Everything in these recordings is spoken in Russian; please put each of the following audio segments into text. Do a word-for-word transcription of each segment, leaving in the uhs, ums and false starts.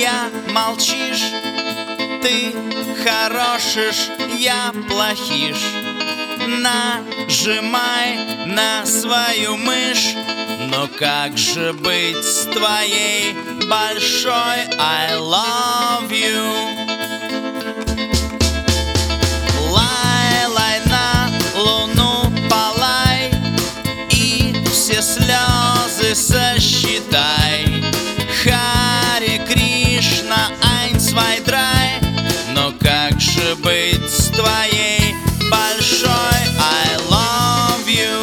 я молчишь. Ты хорошишь, я плохиш. Нажимай на свою мышь. Но как же быть с твоей большой I love you? Лай, лай на луну полай и все слезы сосчитай. Харе Кришна, айн свай драй. Но как же быть с твоей большой I love you?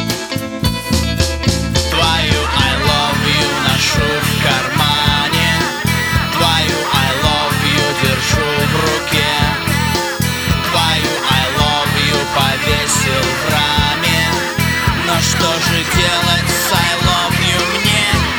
Твою I love you ношу в кармане, твою I love you держу в руке, твою I love you повесил в раме. Но что же делать с I love you мне?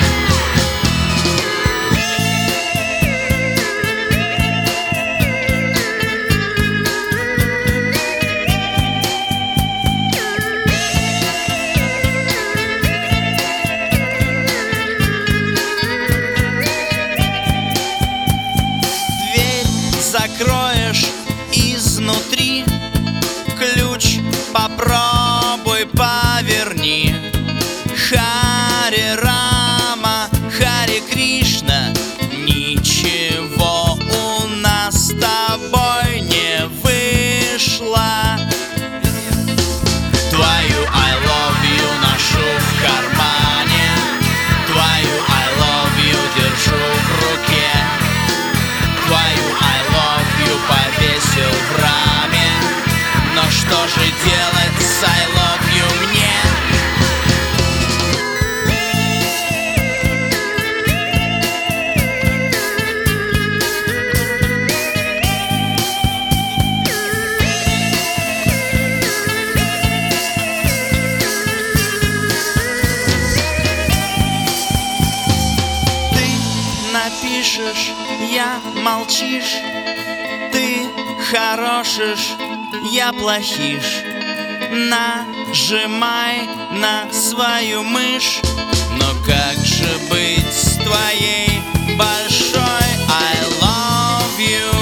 Закроешь изнутри, ключ попробуй поверни. Харе Рама, Харе Кришна, ничего у нас с тобой не вышло. Твою I love you ношу в кармане, твою I love you держу в руке, твою I love you повесил в раме. Но что же делать с I love you мне? Ты напишешь, я молчишь. Ты хорошишь, я плохиш. Нажимай на свою мышь. Но как же быть с твоей большой I love you?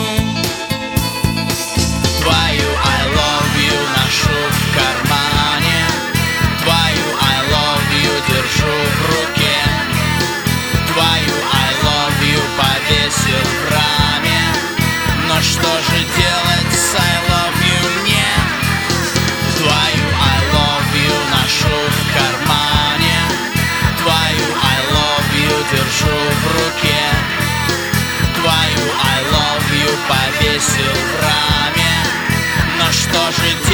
Твою I love you ношу в кармане, твою I love you держу в руке, твою I love you повесил в раме. Но что же делать с I love you мне? Твою I love you ношу в кармане, твою I love you держу в руке, твою I love you повесил в раме. Но что же делать?